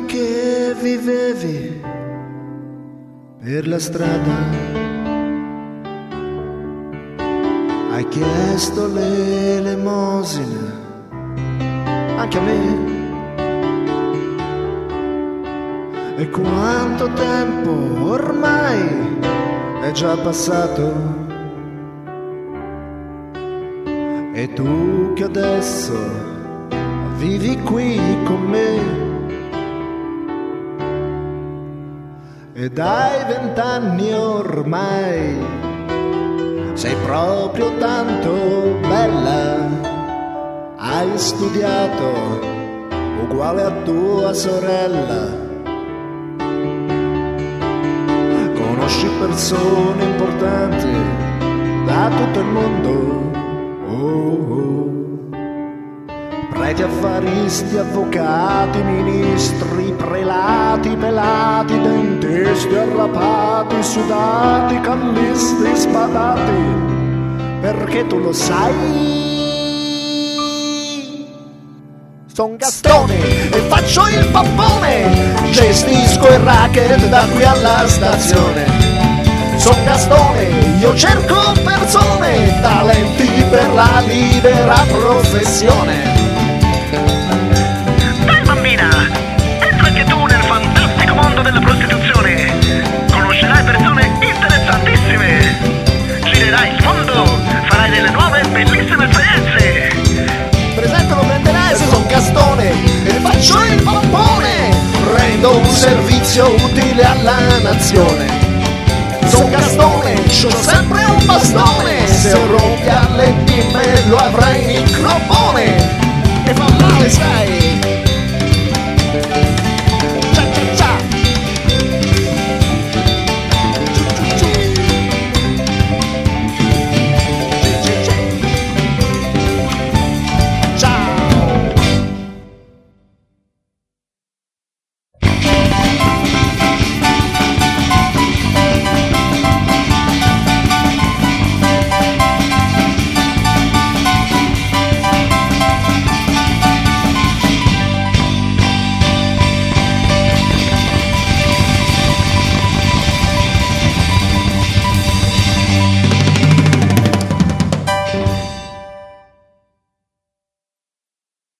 che vivevi per la strada, hai chiesto l'elemosina anche a me. E quanto tempo ormai è già passato, e tu che adesso vivi qui con me, ed hai 20 anni ormai, sei proprio tanto bella, hai studiato uguale a tua sorella, conosci persone importanti da tutto il mondo, preti, affaristi, avvocati, ministri, prelati, pelati, dentisti, arrapati, sudati, callisti, spadati, perché tu lo sai. Son Gastone e faccio il pappone, gestisco il racket da qui alla stazione. Son Gastone, io cerco persone, talenti per la libera professione. Dai bambina, entra anche tu nel fantastico mondo della prostituzione. Conoscerai persone interessantissime, girerai il mondo, farai delle nuove bellissime esperienze. Presentalo, prenderai se son Gastone e faccio il pompone, rendo un servizio utile alla nazione. Son Gastone, c'ho sempre un bastone, se rompi alle bimbe lo avrai in microfono e fa male, sai.